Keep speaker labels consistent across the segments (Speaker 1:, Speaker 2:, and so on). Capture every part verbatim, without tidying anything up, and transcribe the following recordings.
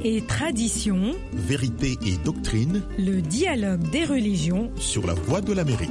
Speaker 1: et tradition,
Speaker 2: vérité et doctrine,
Speaker 1: le dialogue des religions
Speaker 2: sur la Voix de l'Amérique.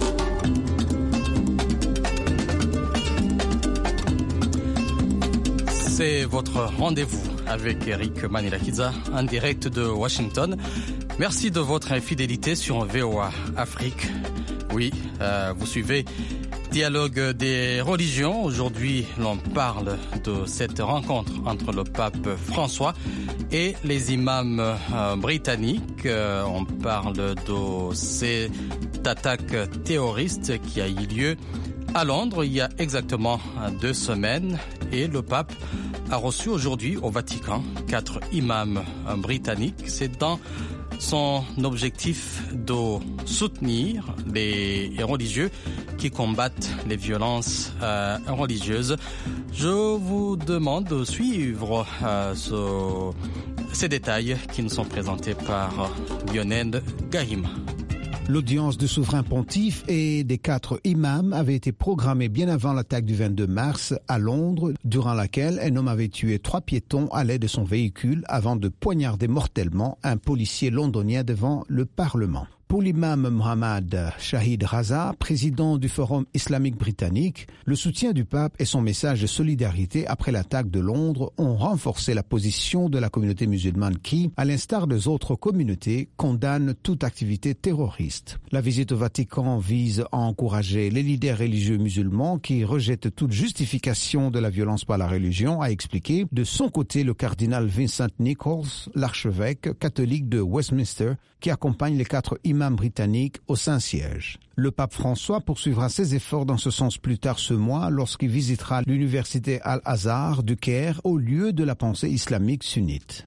Speaker 3: C'est votre rendez-vous avec Eric Manilakidza en direct de Washington. Merci de votre fidélité sur V O A Afrique. Oui, euh, vous suivez Dialogue des religions. Aujourd'hui, l'on parle de cette rencontre entre le pape François et les imams euh, britanniques. Euh, on parle de cette attaque terroriste qui a eu lieu à Londres il y a exactement deux semaines. Et le pape a reçu aujourd'hui au Vatican quatre imams britanniques. C'est dans son objectif de soutenir les religieux qui combattent les violences euh, religieuses. Je vous demande de suivre euh, ce, ces détails qui nous sont présentés par Lionel Gahima.
Speaker 4: L'audience du souverain pontife et des quatre imams avait été programmée bien avant l'attaque du vingt-deux mars à Londres, durant laquelle un homme avait tué trois piétons à l'aide de son véhicule avant de poignarder mortellement un policier londonien devant le Parlement. Pour l'imam Mohammad Shahid Raza, président du Forum islamique britannique, le soutien du pape et son message de solidarité après l'attaque de Londres ont renforcé la position de la communauté musulmane qui, à l'instar des autres communautés, condamne toute activité terroriste. La visite au Vatican vise à encourager les leaders religieux musulmans qui rejettent toute justification de la violence par la religion, a expliqué de son côté le cardinal Vincent Nichols, l'archevêque catholique de Westminster, qui accompagne les quatre imams britanniques au Saint-Siège. Le pape François poursuivra ses efforts dans ce sens plus tard ce mois lorsqu'il visitera l'université Al-Azhar du Caire au lieu de la pensée islamique sunnite.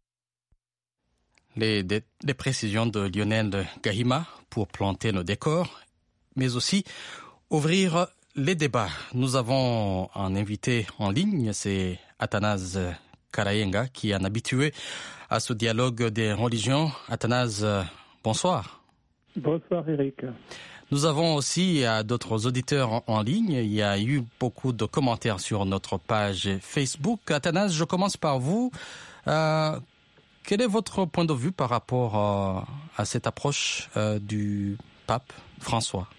Speaker 3: Les, des, les précisions de Lionel Gahima pour planter nos décors, mais aussi ouvrir les débats. Nous avons un invité en ligne, c'est Athanase Karayenga, qui est un habitué à ce dialogue des religions. Athanase, bonsoir.
Speaker 5: Bonsoir Eric.
Speaker 3: Nous avons aussi euh, d'autres auditeurs en, en ligne. Il y a eu beaucoup de commentaires sur notre page Facebook. Athanase, je commence par vous. Euh, quel est votre point de vue par rapport euh, à cette approche euh, du pape François?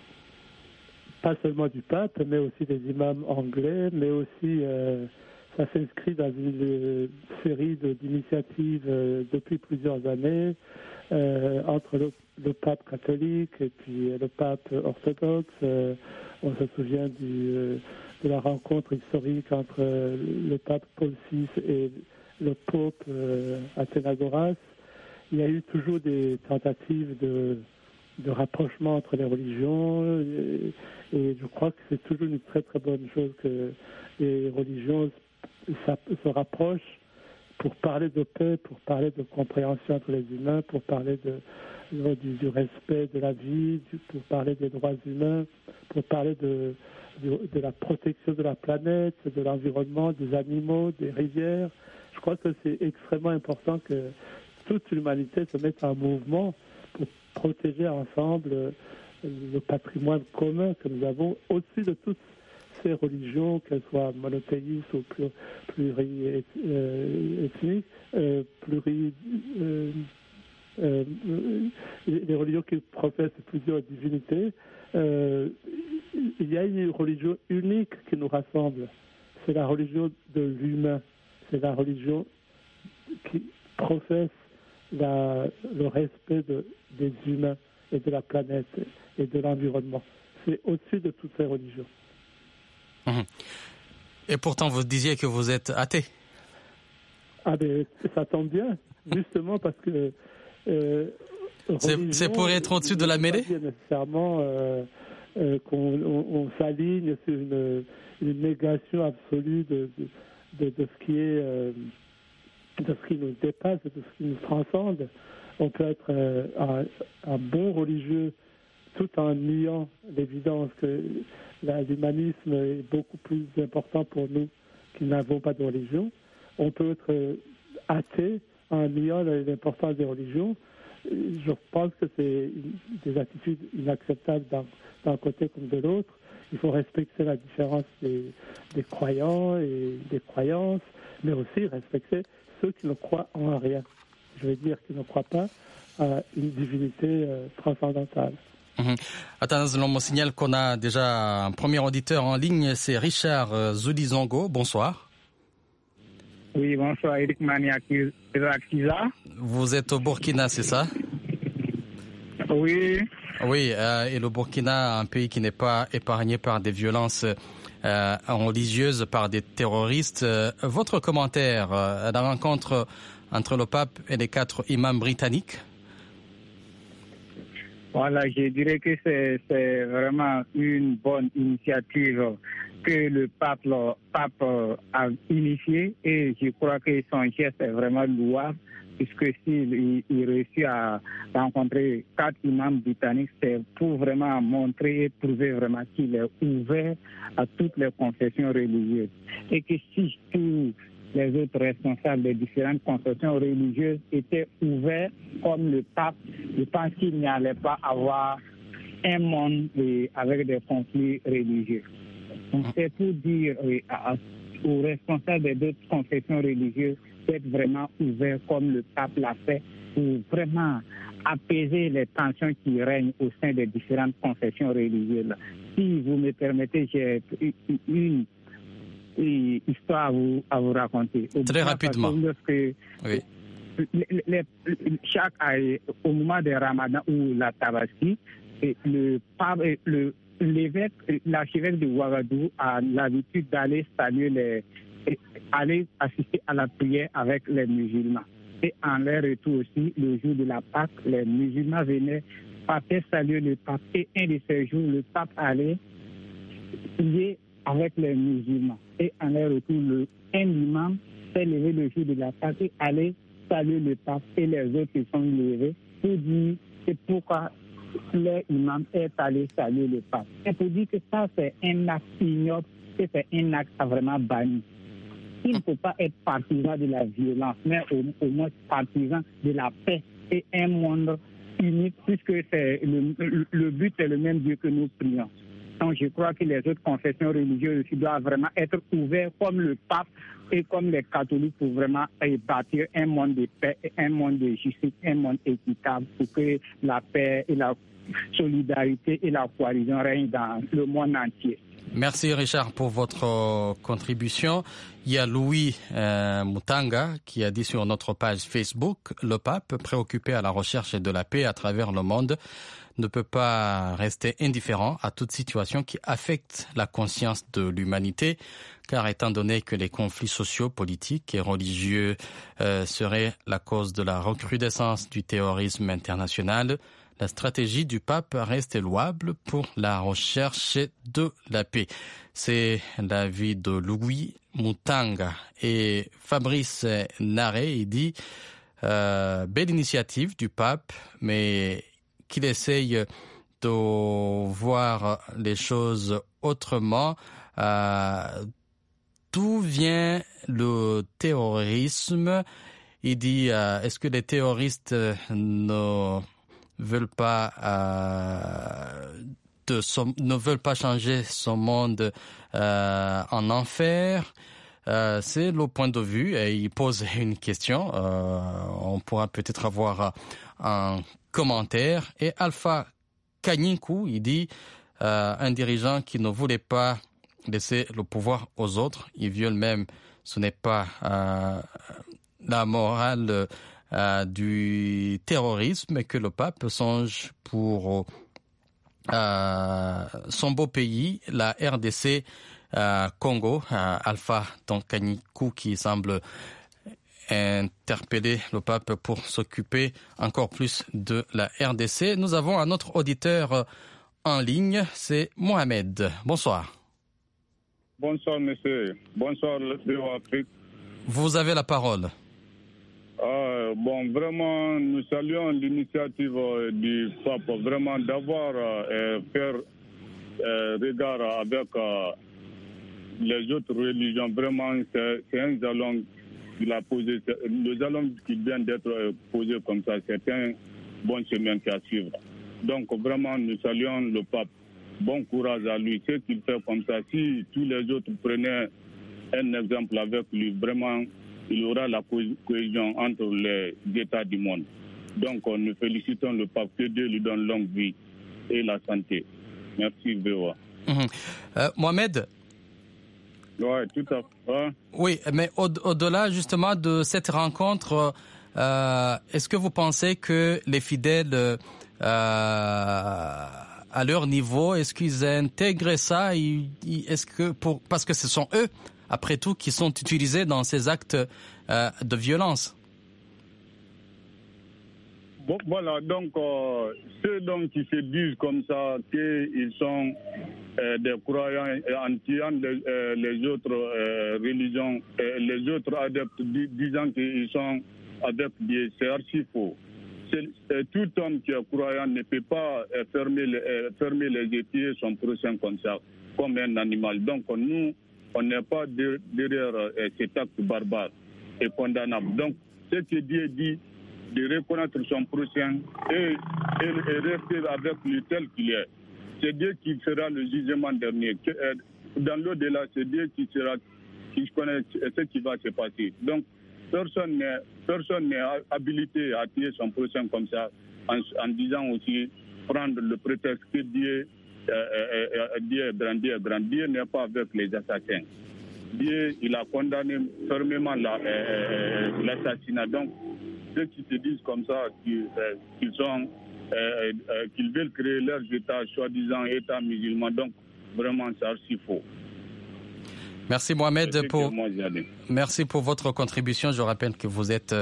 Speaker 5: Pas seulement du pape, mais aussi des imams anglais, mais aussi euh, ça s'inscrit dans une euh, série de, d'initiatives euh, depuis plusieurs années. Euh, entre le, le pape catholique et puis le pape orthodoxe. Euh, on se souvient du, euh, de la rencontre historique entre euh, le pape Paul six et le pope euh, Athénagoras. Il y a eu toujours des tentatives de, de rapprochement entre les religions et, et je crois que c'est toujours une très très bonne chose que les religions se rapprochent pour parler de paix, pour parler de compréhension entre les humains, pour parler de, de, du, du respect de la vie, du, pour parler des droits humains, pour parler de, de, de la protection de la planète, de l'environnement, des animaux, des rivières. Je crois que c'est extrêmement important que toute l'humanité se mette en mouvement pour protéger ensemble le patrimoine commun que nous avons au-dessus de toutes ces religions, qu'elles soient monothéistes ou pluriethniques, euh, pluri, euh, euh, les religions qui professent plusieurs divinités, euh, il y a une religion unique qui nous rassemble. C'est la religion de l'humain. C'est la religion qui professe la, le respect de, des humains et de la planète et de l'environnement. C'est au-dessus de toutes ces religions.
Speaker 3: Et pourtant, vous disiez que vous êtes athée.
Speaker 5: Ah ben, ça tombe bien, justement parce que... Euh,
Speaker 3: c'est, c'est pour être au-dessus de la mêlée ?
Speaker 5: Pas nécessairement euh, euh, qu'on on, on s'aligne sur une, une négation absolue de, de, de, de ce qui est... Euh, de ce qui nous dépasse, de ce qui nous transcende. On peut être euh, un, un bon religieux tout en niant l'évidence que la, l'humanisme est beaucoup plus important pour nous qui n'avons pas de religion. On peut être athée en niant l'importance des religions. Je pense que c'est des attitudes inacceptables d'un, d'un côté comme de l'autre. Il faut respecter la différence des, des croyants et des croyances, mais aussi respecter ceux qui ne croient en rien. Je veux dire qui ne croient pas à une divinité euh, transcendantale.
Speaker 3: Mmh. Attends, on me signale qu'on a déjà un premier auditeur en ligne, c'est Richard euh, Zouli-Zongo. Bonsoir.
Speaker 6: Oui, bonsoir, Eric Maniakiza.
Speaker 3: Vous êtes au Burkina, c'est ça?
Speaker 6: Oui.
Speaker 3: Oui, euh, et le Burkina, un pays qui n'est pas épargné par des violences euh, religieuses, par des terroristes. Euh, votre commentaire euh, à la rencontre entre le pape et les quatre imams britanniques?
Speaker 6: Voilà, je dirais que c'est, c'est vraiment une bonne initiative que le pape, le pape a initiée, et je crois que son geste est vraiment louable, puisque s'il il réussit à rencontrer quatre imams britanniques, c'est pour vraiment montrer et prouver vraiment qu'il est ouvert à toutes les confessions religieuses. Et que si tous les autres responsables des différentes confessions religieuses étaient ouverts comme le pape, je pense qu'il n'y allait pas avoir un monde avec des conflits religieux. Donc c'est pour dire oui, à, aux responsables des autres confessions religieuses d'être vraiment ouverts comme le pape l'a fait, pour vraiment apaiser les tensions qui règnent au sein des différentes confessions religieuses. Si vous me permettez, j'ai une, une histoire à vous, à vous raconter. Au
Speaker 3: Très rapidement.
Speaker 6: Que,
Speaker 3: oui.
Speaker 6: les, les, chaque, au moment des Ramadan ou la Tabaski, le pape, le, l'évêque, l'archevêque de Ouagadougou a l'habitude d'aller saluer les, aller assister à la prière avec les musulmans. Et en leur retour aussi, le jour de la Pâque, les musulmans venaient passer saluer le pape. Et un de ces jours, le pape allait prier avec les musulmans. Et en leur retour, le, un imam s'est levé le jour de la Pâque et allait saluer le pape. Et les autres se sont levés pour dire c'est pourquoi l'imam est allé saluer le pape. Et pour dire que ça, c'est un acte ignoble, que c'est un acte à vraiment banni. Il ne faut pas être partisan de la violence, mais au, au moins partisan de la paix et un monde unique, puisque c'est le, le, le but est le même Dieu que nous prions. Donc je crois que les autres confessions religieuses aussi doivent vraiment être ouvertes comme le pape et comme les catholiques pour vraiment bâtir un monde de paix, un monde de justice, un monde équitable pour que la paix et la solidarité et la cohésion règnent dans le monde entier.
Speaker 3: Merci Richard pour votre contribution. Il y a Louis euh, Mutanga qui a dit sur notre page Facebook, le pape, préoccupé à la recherche de la paix à travers le monde, ne peut pas rester indifférent à toute situation qui affecte la conscience de l'humanité, car étant donné que les conflits sociaux, politiques et religieux euh, seraient la cause de la recrudescence du terrorisme international, la stratégie du pape reste louable pour la recherche de la paix. C'est l'avis de Louis Mutanga. Et Fabrice Naré, il dit euh, belle initiative du pape, mais qu'il essaye de voir les choses autrement. Euh, d'où vient le terrorisme? Il dit euh, est-ce que les terroristes ne veulent pas euh, de son, ne veulent pas changer son monde euh, en enfer? Euh, c'est le point de vue et il pose une question. Euh, on pourra peut-être avoir un commentaire. Et Alpha Kanyinku, il dit euh, un dirigeant qui ne voulait pas laisser le pouvoir aux autres, il viole même, ce n'est pas euh, la morale euh, du terrorisme que le pape songe pour euh, son beau pays, la R D C euh, Congo. Euh, Alpha Kanyinku qui semble interpeller le pape pour s'occuper encore plus de la R D C. Nous avons un autre auditeur en ligne, c'est Mohamed. Bonsoir.
Speaker 7: Bonsoir, monsieur. Bonsoir, l'Afrique.
Speaker 3: Vous avez la parole.
Speaker 7: Euh, bon, vraiment, nous saluons l'initiative euh, du pape, vraiment d'avoir euh, faire euh, regard avec euh, les autres religions. Vraiment, c'est, c'est un jalon qu'il a posé, le jalon qui vient d'être posé comme ça, c'est un bon chemin à suivre. Donc, vraiment, nous saluons le pape bon courage à lui. Ce qu'il fait comme ça, si tous les autres prenaient un exemple avec lui, vraiment, il y aura la cohésion entre les États du monde. Donc, nous félicitons le pape, que Dieu lui donne longue vie et la santé. Merci, V O A.
Speaker 3: Mmh. Euh, Mohamed.
Speaker 7: Oui, tout à fait. Ouais.
Speaker 3: Oui, mais au- au-delà justement de cette rencontre, euh, est-ce que vous pensez que les fidèles, euh, à leur niveau, est-ce qu'ils intègrent ça? Est-ce que pour, parce que ce sont eux, après tout, qui sont utilisés dans ces actes euh, de violence.
Speaker 7: Bon, voilà, donc euh, ceux donc qui se disent comme ça qu'ils sont euh, des croyants en tuant les, euh, les autres euh, religions, euh, les autres adeptes dis, disant qu'ils sont adeptes, c'est archi faux. C'est, euh, tout homme qui est croyant ne peut pas euh, fermer, les, euh, fermer les yeux son prochain comme ça, comme un animal. Donc nous, on n'est pas de, derrière euh, cet acte barbare et condamnable. Donc ce que Dieu dit, de reconnaître son prochain et, et, et rester avec lui tel qu'il est. C'est Dieu qui fera le jugement dernier. Dans l'au-delà, c'est Dieu qui sera, qui connaît ce qui va se passer. Donc, personne n'est, personne n'est habilité à tuer son prochain comme ça, en, en disant aussi, prendre le prétexte que Dieu, euh, euh, Dieu est grand, Dieu est grand. Dieu n'est pas avec les assassins. Dieu, il a condamné fermement la, euh, l'assassinat. Donc, ceux qui se disent comme ça, qu'ils, euh, qu'ils, sont, euh, euh, qu'ils veulent créer leur État, soi-disant État musulman, donc vraiment c'est archi faux.
Speaker 3: Merci Mohamed pour, merci pour votre contribution. Je rappelle que vous êtes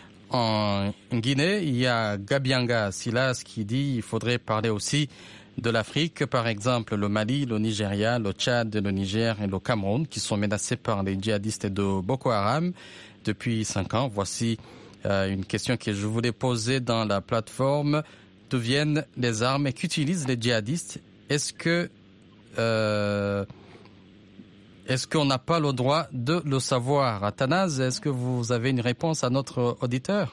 Speaker 3: en Guinée. Il y a Gabianga Silas qui dit qu'il faudrait parler aussi de l'Afrique, par exemple le Mali, le Nigeria, le Tchad, le Niger et le Cameroun qui sont menacés par les djihadistes de Boko Haram depuis cinq ans. Voici Euh, une question que je voulais poser dans la plateforme. D'où viennent les armes qu'utilisent les djihadistes? Est-ce que euh, est-ce qu'on n'a pas le droit de le savoir? Athanase, est-ce que vous avez une réponse à notre auditeur?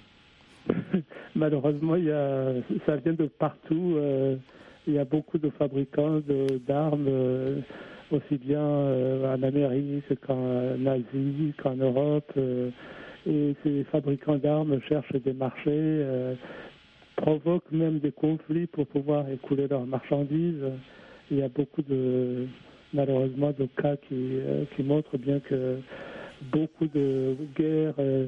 Speaker 5: Malheureusement, il y a, ça vient de partout. Euh, il y a beaucoup de fabricants de, d'armes, euh, aussi bien euh, en Amérique qu'en Asie, qu'en Europe. Euh, Et ces fabricants d'armes cherchent des marchés, euh, provoquent même des conflits pour pouvoir écouler leurs marchandises. Il y a beaucoup de, malheureusement, de cas qui, euh, qui montrent bien que beaucoup de guerres euh,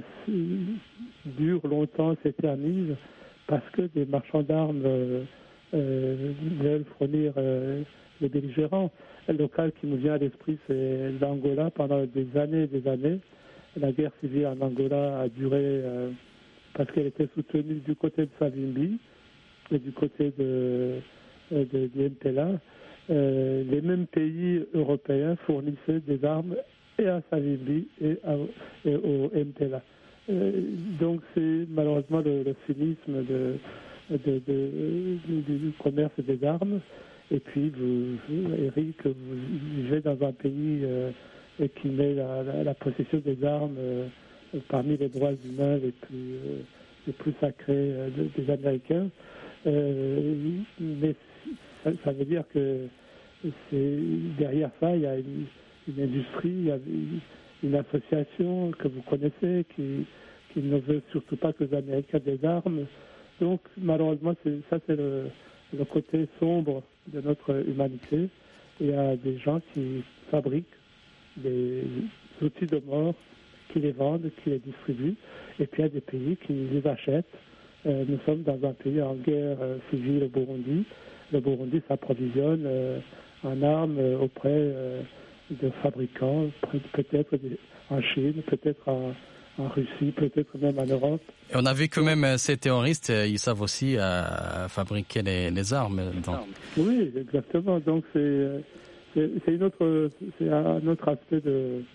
Speaker 5: durent longtemps, s'éternisent, parce que des marchands d'armes euh, euh, veulent fournir euh, les belligérants. Le cas qui nous vient à l'esprit, c'est l'Angola pendant des années et des années. La guerre civile en Angola a duré euh, parce qu'elle était soutenue du côté de Savimbi et du côté de, de, de M P L A. Euh, les mêmes pays européens fournissaient des armes et à Savimbi et, à, et au M P L A. Euh, donc c'est malheureusement le, le cynisme de, de, de, de, du commerce des armes. Et puis, vous, vous Eric, vous vivez dans un pays... Euh, et qui met la, la, la possession des armes euh, parmi les droits humains les plus, euh, les plus sacrés euh, des Américains. Euh, mais ça, ça veut dire que c'est, derrière ça, il y a une, une industrie, il y a une, une association que vous connaissez qui, qui ne veut surtout pas que les Américains aient des armes. Donc, malheureusement, c'est, ça, c'est le, le côté sombre de notre humanité. Il y a des gens qui fabriquent des outils de mort, qui les vendent, qui les distribuent, et puis il y a des pays qui les achètent. Euh, nous sommes dans un pays en guerre euh, civile au Burundi. Le Burundi s'approvisionne euh, en armes euh, auprès euh, de fabricants, peut-être en Chine, peut-être en, en Russie, peut-être même en Europe.
Speaker 3: Et on a vu que même ces terroristes, ils savent aussi euh, fabriquer les, les armes. Donc.
Speaker 5: Oui, exactement. Donc c'est... C'est, c'est, une autre, c'est un autre aspect de,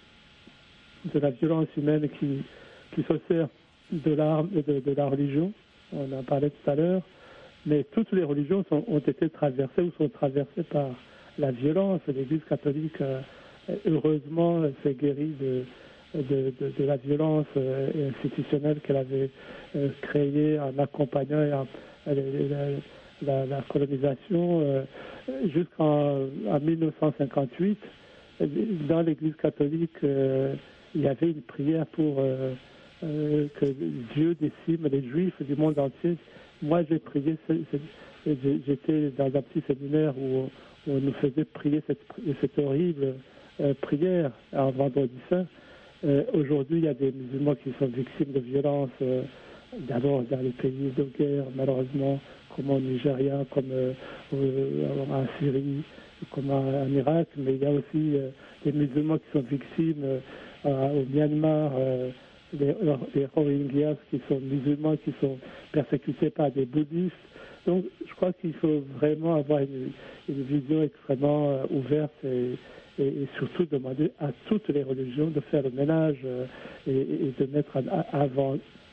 Speaker 5: de la violence humaine qui, qui se sert de, l'arme, de, de la religion. On en parlait tout à l'heure. Mais toutes les religions sont, ont été traversées ou sont traversées par la violence. L'Église catholique, heureusement, s'est guérie de, de, de, de la violence institutionnelle qu'elle avait créée en accompagnant et en, la, la colonisation, euh, jusqu'en en mille neuf cent cinquante-huit, dans l'Église catholique, euh, il y avait une prière pour euh, euh, que Dieu décime les Juifs du monde entier. Moi, j'ai prié, j'étais dans un petit séminaire où, où on nous faisait prier cette, cette horrible euh, prière en Vendredi Saint. Euh, aujourd'hui, il y a des musulmans qui sont victimes de violences, euh, d'abord dans les pays de guerre, malheureusement, comme au Nigeria, comme euh, en Syrie, comme en Irak, mais il y a aussi euh, des musulmans qui sont victimes euh, au Myanmar, euh, les, les Rohingyas qui sont musulmans, qui sont persécutés par des bouddhistes. Donc je crois qu'il faut vraiment avoir une, une vision extrêmement euh, ouverte et, et, et surtout demander à toutes les religions de faire le ménage euh, et, et de mettre en, avant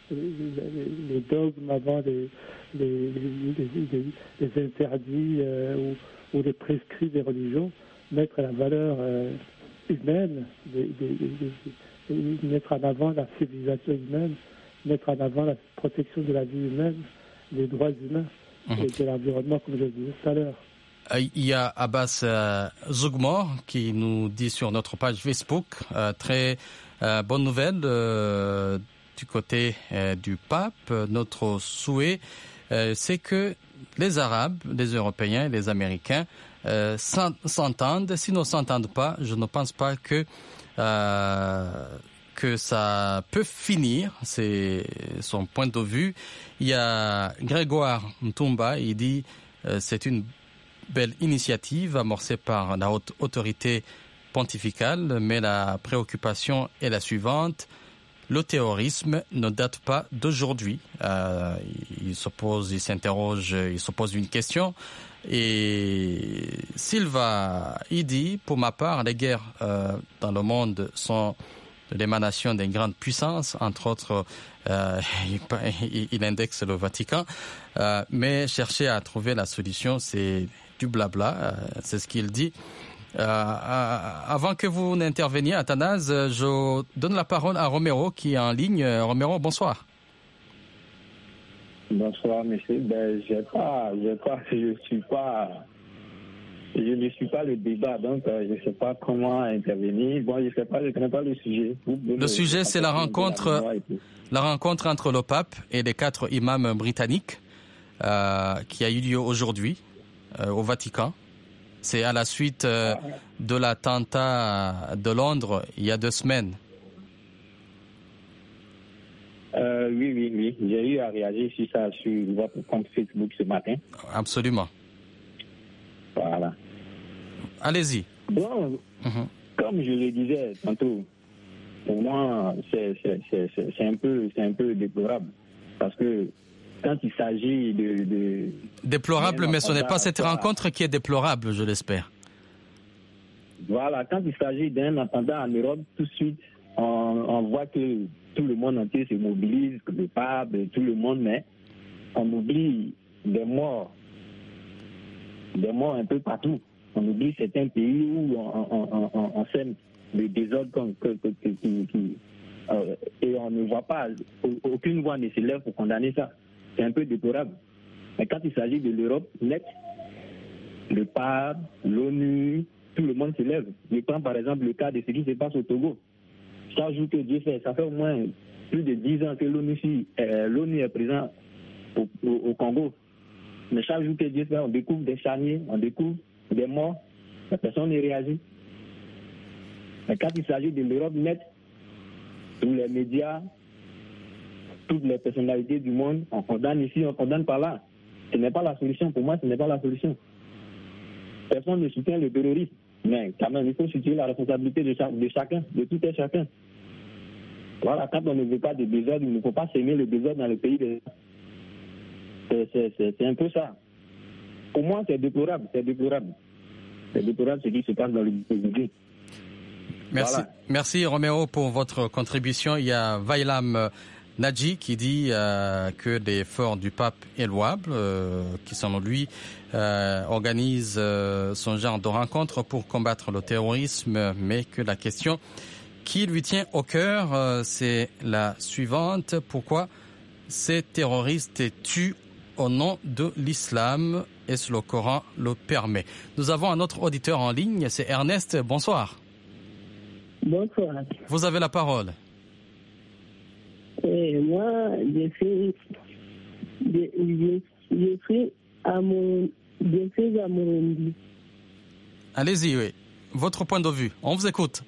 Speaker 5: les dogmes, avant les, les, les, les, les interdits euh, ou, ou les prescrits des religions, mettre la valeur euh, humaine, des, des, des, des, mettre en avant la civilisation humaine, mettre en avant la protection de la vie humaine, les droits humains mmh. et de l'environnement, comme je le disais tout à l'heure.
Speaker 3: Il y a Abbas euh, Zougmor qui nous dit sur notre page Facebook, euh, très euh, bonne nouvelle euh, du côté euh, du pape. Notre souhait, euh, c'est que les Arabes, les Européens, les Américains euh, s'entendent. S'ils ne s'entendent pas, je ne pense pas que euh, que ça peut finir. C'est son point de vue. Il y a Grégoire Ntumba, il dit euh, c'est une belle initiative amorcée par la haute autorité pontificale, mais la préoccupation est la suivante. Le terrorisme ne date pas d'aujourd'hui. Euh, il se pose, il s'interroge, il se pose une question. Et Silva, il dit, pour ma part, les guerres euh, dans le monde sont l'émanation d'une grande puissance, entre autres, euh, il, il indexe le Vatican. Euh, mais chercher à trouver la solution, c'est du blabla, euh, c'est ce qu'il dit. Euh, avant que vous n'interveniez, Athanase, je donne la parole à Romero qui est en ligne. Romero, bonsoir.
Speaker 8: Bonsoir, monsieur. Ben, j'ai pas, j'ai pas, je suis pas, je ne suis pas le débat, donc euh, je ne sais pas comment intervenir. Bon, je sais pas, je connais pas le sujet.
Speaker 3: Le sujet, c'est la rencontre, la rencontre entre le pape et les quatre imams britanniques euh, qui a eu lieu aujourd'hui euh, au Vatican. C'est à la suite euh, de l'attentat de Londres il y a deux semaines.
Speaker 8: Euh, oui, oui, oui. J'ai eu à réagir sur ça sur votre compte Facebook ce matin.
Speaker 3: Absolument.
Speaker 8: Voilà.
Speaker 3: Allez-y.
Speaker 8: Bon, mm-hmm. Comme je le disais tantôt, pour moi, c'est, c'est, c'est, c'est, un, peu, c'est un peu déplorable. Parce que quand il s'agit de... de
Speaker 3: déplorable, mais ce n'est pas cette rencontre qui est déplorable, je l'espère.
Speaker 8: Voilà, quand il s'agit d'un attentat en Europe, tout de suite, on, on voit que tout le monde entier se mobilise, que le pape, tout le monde, mais on oublie des morts, des morts un peu partout. On oublie certains pays où on, on, on, on sème le désordre comme, que, que, que, qui, qui, euh, et on ne voit pas, aucune voix ne s'élève pour condamner ça. C'est un peu déplorable. Mais quand il s'agit de l'Europe, net, le pape, l'ONU, tout le monde se lève. Je prends par exemple le cas de ce qui se passe au Togo. Chaque jour que Dieu fait, ça fait au moins plus de dix ans que l'ONU, euh, l'ONU est présent au, au, au Congo. Mais chaque jour que Dieu fait, on découvre des charniers, on découvre des morts, la personne ne réagit. Mais quand il s'agit de l'Europe net, tous les médias, toutes les personnalités du monde, on condamne ici, on condamne par là. Ce n'est pas la solution. Pour moi, ce n'est pas la solution. Personne ne soutient le terrorisme. Mais quand même, il faut soutenir la responsabilité de, chaque, de chacun, de tout et chacun. Voilà, quand on ne veut pas de désordre, il ne faut pas s'aimer le désordre dans le pays. De... C'est, c'est, c'est, c'est un peu ça. Pour moi, c'est déplorable. C'est déplorable. C'est déplorable ce qui se passe dans le pays.
Speaker 3: Merci, voilà. Merci Roméo pour votre contribution. Il y a Vailam Nadji qui dit euh, que l'effort du pape est louable, euh, qui selon lui euh, organise euh, son genre de rencontre pour combattre le terrorisme, mais que la question qui lui tient au cœur, euh, c'est la suivante. Pourquoi ces terroristes tuent au nom de l'islam, et le Coran le permet. Nous avons un autre auditeur en ligne, c'est Ernest. Bonsoir.
Speaker 9: Bonsoir.
Speaker 3: Vous avez la parole.
Speaker 9: Et moi, je suis, je, je, je suis à mon, je suis à Burundi.
Speaker 3: Allez-y, oui. Votre point de vue, on vous écoute.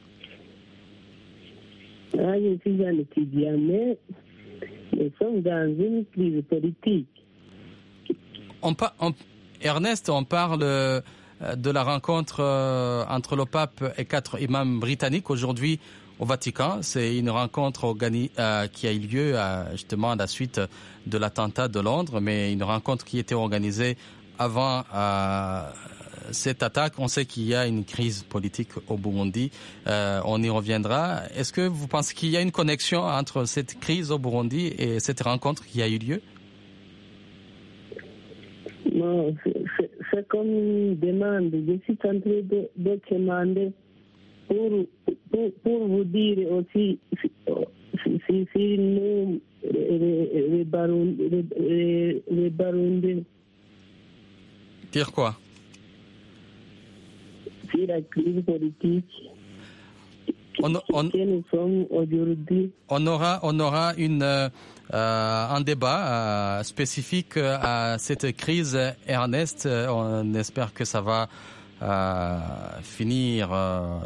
Speaker 9: Ah, je suis un étudiant, mais nous sommes dans une crise politique.
Speaker 3: On pa- on, Ernest, on parle euh, de la rencontre euh, entre le pape et quatre imams britanniques aujourd'hui au Vatican. C'est une rencontre organi- euh, qui a eu lieu euh, justement à la suite de l'attentat de Londres, mais une rencontre qui était organisée avant euh, cette attaque. On sait qu'il y a une crise politique au Burundi. Euh, on y reviendra. Est-ce que vous pensez qu'il y a une connexion entre cette crise au Burundi et cette rencontre qui a eu lieu?
Speaker 9: Non, c'est, c'est comme une demande. Je suis en train de, de demander pour, pour, pour vous dire aussi si, si, si nous, les Burundais.
Speaker 3: Dire quoi?
Speaker 9: Si la crise politique
Speaker 3: on, on,
Speaker 9: que nous sommes aujourd'hui.
Speaker 3: On aura, on aura une, euh, un débat euh, spécifique à cette crise, Ernest. On espère que ça va euh, finir euh,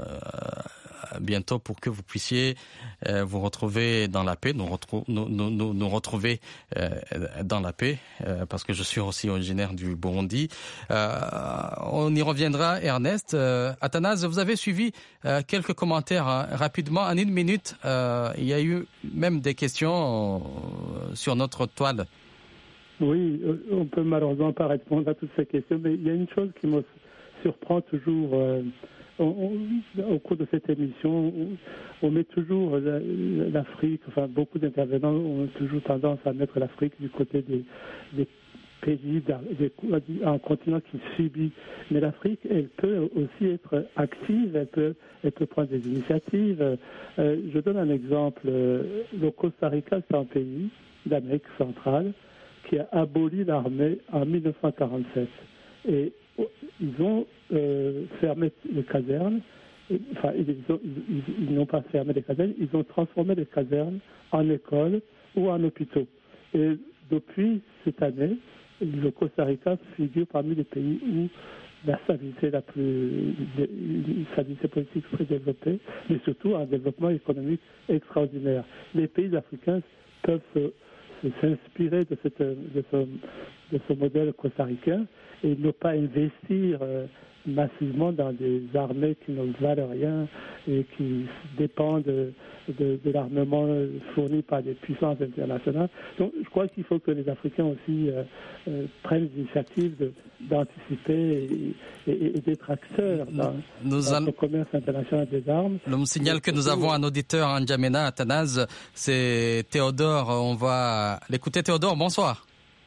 Speaker 3: bientôt pour que vous puissiez euh, vous retrouver dans la paix, nous, retrou- nous, nous, nous, nous retrouver euh, dans la paix, euh, parce que je suis aussi originaire du Burundi. Euh, on y reviendra, Ernest. Euh, Athanase, vous avez suivi euh, quelques commentaires hein, rapidement, en une minute. Euh, il y a eu même des questions euh, sur notre toile.
Speaker 5: Oui, on ne peut malheureusement pas répondre à toutes ces questions, mais il y a une chose qui me surprend toujours. Euh, On, on, au cours de cette émission, on, on met toujours la, l'Afrique, enfin beaucoup d'intervenants ont toujours tendance à mettre l'Afrique du côté des, des pays, des, un continent qui subit. Mais l'Afrique, elle peut aussi être active, elle peut, elle peut prendre des initiatives. Euh, je donne un exemple. Le Costa Rica, c'est un pays d'Amérique centrale qui a aboli l'armée en dix-neuf cent quarante-sept. Et ils ont euh, fermé les casernes, enfin ils, ont, ils, ils n'ont pas fermé les casernes, ils ont transformé les casernes en écoles ou en hôpitaux. Et depuis cette année, le Costa Rica figure parmi les pays où la stabilité la plus, une stabilité politique très développée, mais surtout un développement économique extraordinaire. Les pays africains peuvent se, se, s'inspirer de, cette, de, ce, de ce modèle costaricain et ne pas investir euh, massivement dans des armées qui ne valent rien et qui dépendent de, de, de l'armement fourni par des puissances internationales. Donc je crois qu'il faut que les Africains aussi euh, euh, prennent l'initiative de, d'anticiper et, et, et d'être acteurs dans,
Speaker 3: nous
Speaker 5: dans
Speaker 3: allons...
Speaker 5: le commerce international des armes.
Speaker 3: On me signale que nous avons un auditeur en N'Djamena, Athanase, c'est Théodore. On va l'écouter. Théodore, bonsoir.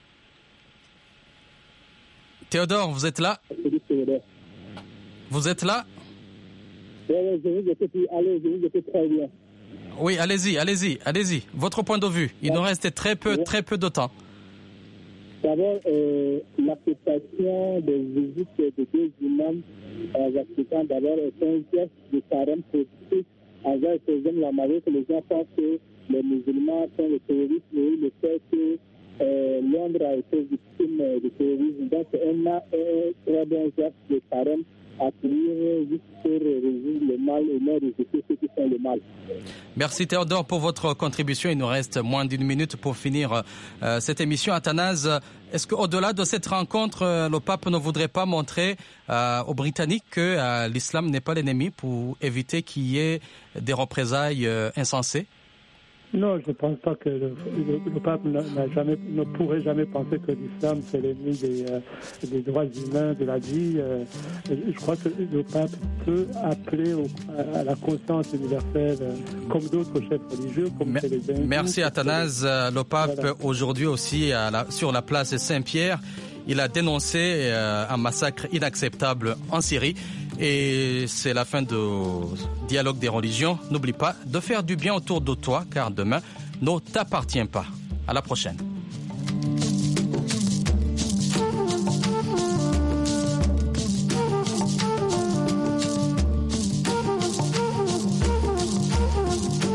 Speaker 3: Théodore, vous êtes là? Vous êtes là?
Speaker 10: Oui, je vous écoute, allez, je vous écoute très bien.
Speaker 3: Oui, allez-y, allez-y, allez-y. Votre point de vue. Il nous reste très peu, très peu de temps.
Speaker 10: D'abord, euh, l'acceptation des visites de deux imams africains, d'abord, est un geste de carême positif envers ces hommes la majorité que les gens pensent que les musulmans sont les terroristes, et le fait que euh, Londres a été victime de terrorisme. Donc, c'est un, un très bon geste de carême à tenir juste pour résoudre le mal et non résoudre ceux qui font le mal.
Speaker 3: Merci Théodore pour votre contribution. Il nous reste moins d'une minute pour finir euh, cette émission. Athanase, est-ce qu'au-delà de cette rencontre, euh, le pape ne voudrait pas montrer euh, aux Britanniques que euh, l'islam n'est pas l'ennemi pour éviter qu'il y ait des représailles euh, insensées?
Speaker 5: Non, je ne pense pas que le, le, le pape n'a, n'a jamais, ne pourrait jamais penser que l'islam c'est l'ennemi des, euh, des droits humains, de la vie. Euh, je crois que le pape peut appeler au, à, à la conscience universelle, euh, comme d'autres chefs religieux, comme
Speaker 3: Mer-
Speaker 5: les hindous.
Speaker 3: Merci Athanase. Le pape
Speaker 5: voilà.
Speaker 3: Aujourd'hui aussi à la, sur la place Saint-Pierre, il a dénoncé euh, un massacre inacceptable en Syrie. Et c'est la fin du dialogue des religions. N'oublie pas de faire du bien autour de toi, car demain ne t'appartient pas. À la prochaine.